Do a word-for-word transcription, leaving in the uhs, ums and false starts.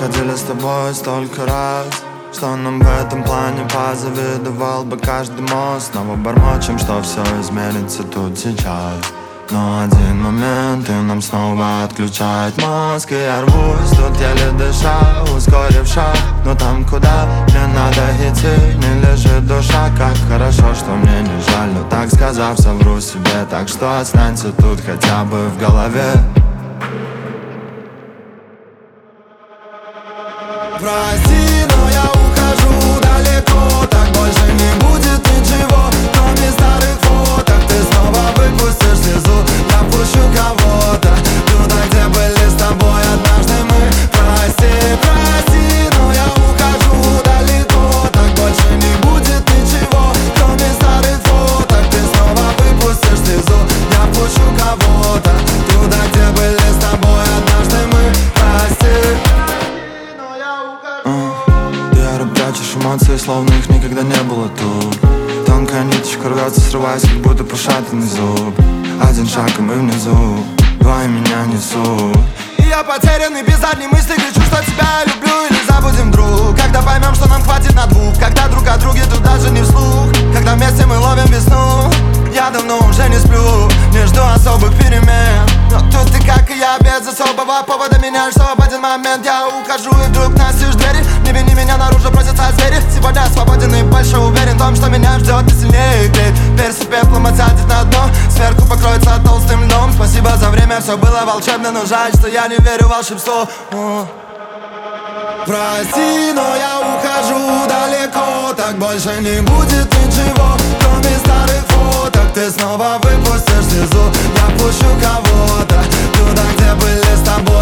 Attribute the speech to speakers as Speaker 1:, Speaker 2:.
Speaker 1: ходили с тобой столько раз, что нам в этом плане позавидовал бы каждый мост. Снова бормочем, что все изменится тут сейчас, но один момент и нам снова отключает мозг. И я рвусь, тут еле дыша, ускорив шаг. Но там, куда мне надо идти, не лежит душа. Как хорошо, что мне не жаль, но так сказав, совру себе. Так что останься тут хотя бы в голове.
Speaker 2: Прости, но я ухожу далеко, так больше не будет ничего, кроме старых фоток. Ты снова выпустишь слезу, я пущу кого-то туда, где были с тобой однажды мы. Прости, прости, но я ухожу далеко, так больше не будет ничего, кроме старых фоток. Ты снова выпустишь слезу, я пущу кого-то туда, где были с тобой однажды мы. Прости.
Speaker 1: Прячешь эмоции, словно их никогда не было тут. Тонкая ниточка рвется, срываясь, как будто пошатанный зуб. Один шаг и мы внизу, два и меня несут.
Speaker 2: И я потерянный, без задней мысли кричу, что тебя люблю. Или забудем, друг, когда поймем, что нам хватит на двух. Когда друг о друге тут даже не вслух, когда вместе мы ловим весну. Я давно уже не сплю, не жду особых перемен, но тут ты, как и я, без особого повода меняешь все. В один момент я ухожу и вдруг настежь двери. Не вини меня, наружу просятся звери. Сегодня свободен и больше уверен в том, что меня ждет и сильнее греет. Перси пеплом отсядет на дно, сверху покроется толстым льдом. Спасибо за время, все было волшебно, но жаль, что я не верю в волшебство. О. Прости, но я ухожу далеко, так больше не будет ничего, кроме старых фоток. Ты снова выпустишь слезу, я пущу кого-то туда, где были с тобой